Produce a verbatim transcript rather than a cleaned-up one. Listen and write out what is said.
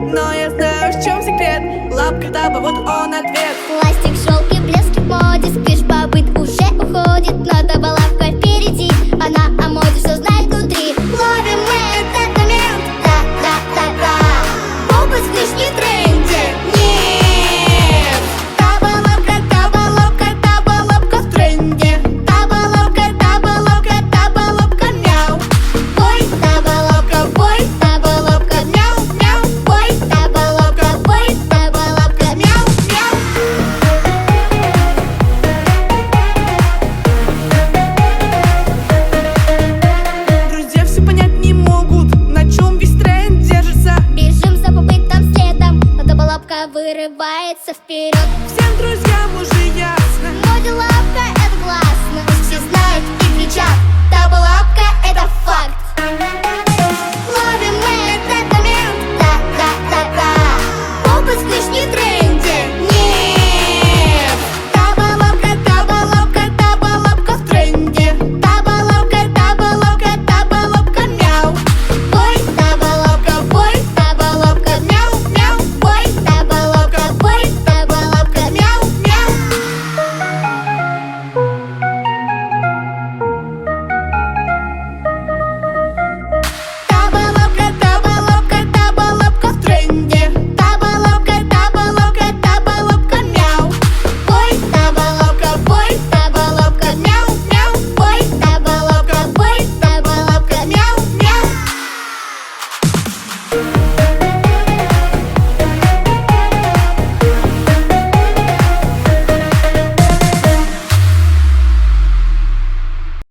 но я знаю, в чем секрет. Лапка таба, вот он ответ. Пластик, шелк и блески в моде. Спишь, побыт уже уходит, но таба лапка впереди. Она о моде все знает внутри. Ловим мы этот момент. Да-да-да-да. Опыт в нижней тренде. Нет. Таба лапка, таба лапка, таба лапка в тренде. Таба лапка, таба лапка, таба лапка, мяу. Ой, таба лапка, ой, таба лапка, мяу, мяу. Ой, таба лапка, ой, таба лапка, мяу, мяу. Друзья все понять не могут, на чем весь тренд держится. Бежим за попытом следом, но таба лапка вырывается вперед.